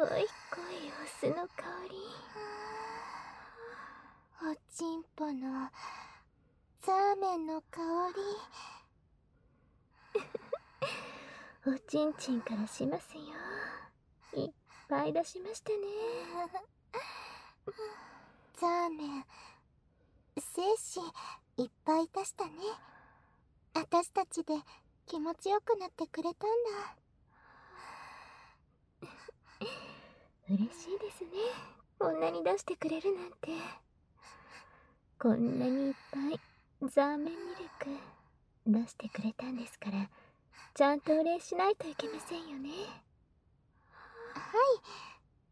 濃い濃いお酢の香り。 おちんぽのザーメンの香おちんちんからしますよ。いっぱい出しましたね。 ザーメン精子いっぱい出したね。私たちで気持ちよくなってくれたんだ。 嬉しいですね。こんなに出してくれるなんて。こんなにいっぱいザーメンミルク出してくれたんですから、ちゃんとお礼しないといけませんよね。 はい、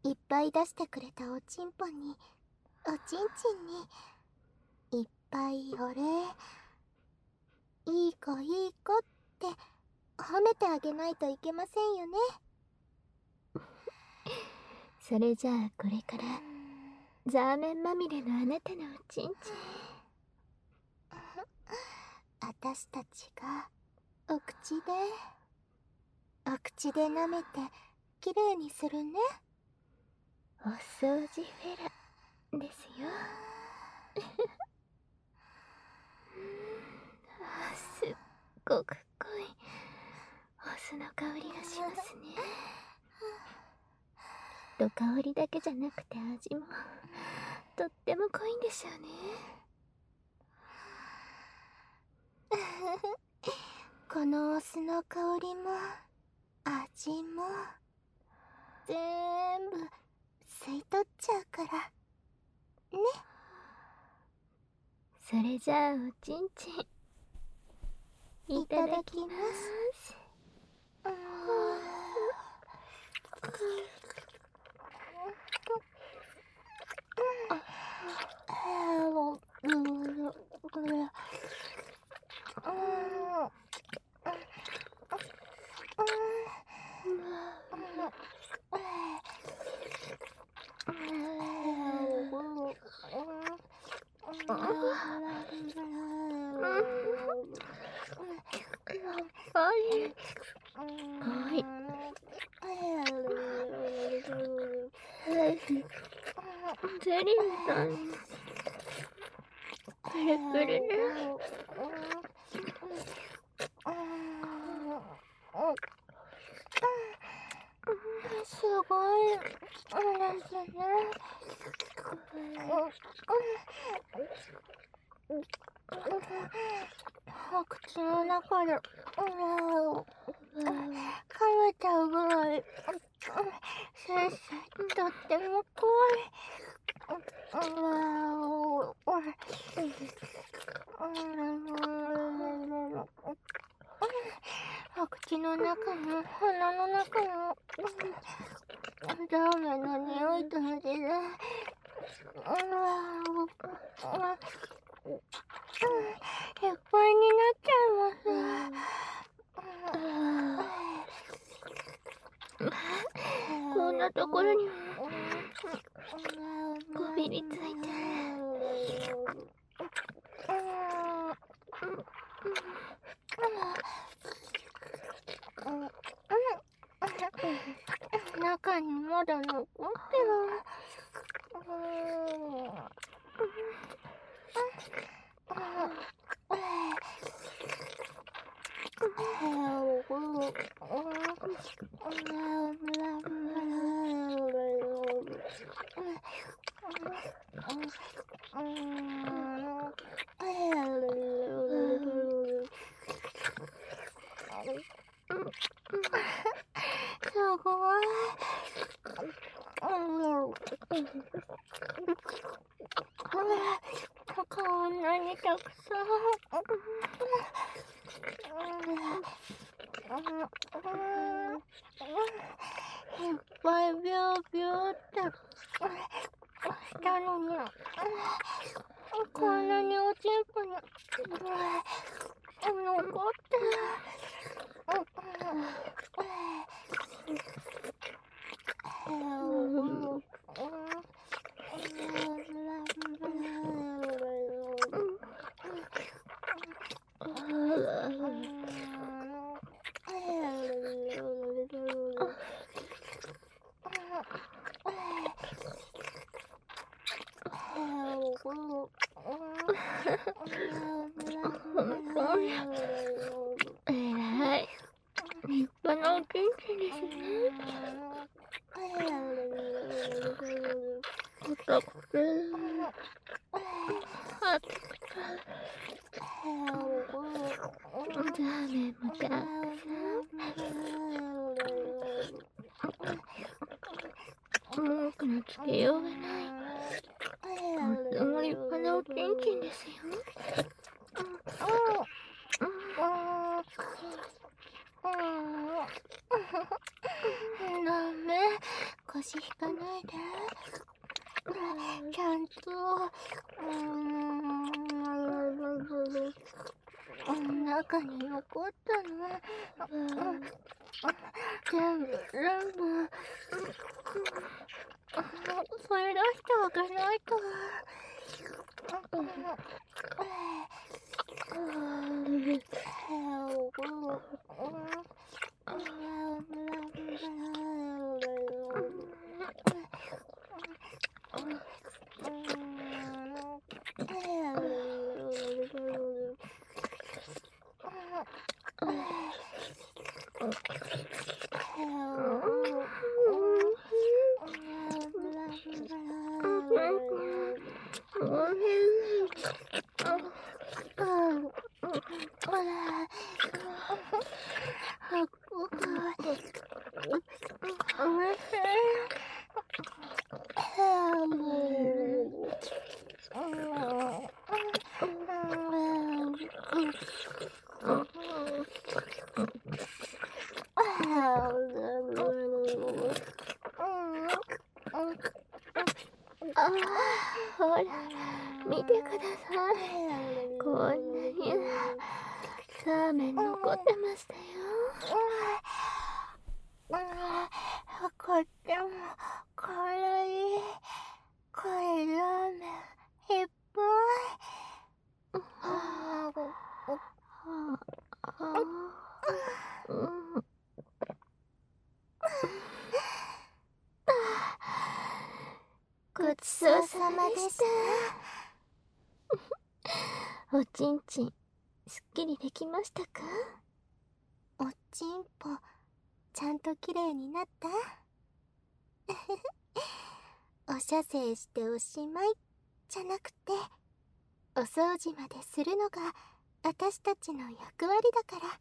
いっぱい出してくれたおちんぽにおちんちんにいっぱいお礼。いい子いい子って褒めてあげないといけませんよね。 それじゃあこれからザーメンまみれのあなたのおちんちん、 私たちがお口で舐めてきれいにするね。 お掃除フェラですよ。すっごく濃いお酢の香りがしますね。きっと香りだけじゃなくて味もとっても濃いんでしょうね。 このお酢の香りも味も全部吸い取っちゃうからね。 それじゃあおちんちんいただきます。はい。ゼリーみたい。プルプルね。 すごいですね。お口の中で噛めちゃうぐらい先生とっても怖い。お口の中も鼻の中もラーメンの匂いと味でいっぱいになっちゃいます。 こんなところにこびりついて。 中にまだ残ってる。すごい。こんなにたくさん。いっぱいビュービューってしたのに、こんなにおちんぽに残ってる。 本当にえらい立派なおちんちんですね。硬くて熱くてザーメンもたくさん文句のつけようがないとっても立派なおちんちんですよ。 ダメ、腰引かないで。ちゃんと中に残ったの。全部それ出してあげないと。 ほら見てください、こんなにザーメン残ってましたよ。 こっちも辛い。これラーメンいっぱい。ごちそうさまでした。 おちんちんすっきりできましたか？ おちんぽちゃんときれいになった？おしゃせいしておしまいじゃなくて、お掃除までするのが私たちの役割だから。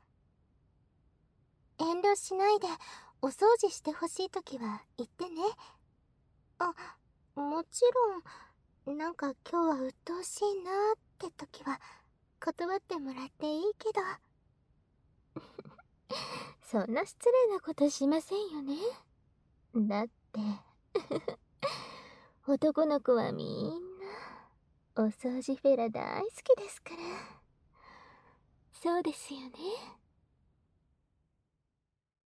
遠慮しないでお掃除してほしいときは言ってね。あ、もちろんなんか今日は鬱陶しいなーってときは断ってもらっていいけど。 そんな失礼なことしませんよね。だって男の子はみんなお掃除フェラ大好きですから。そうですよね。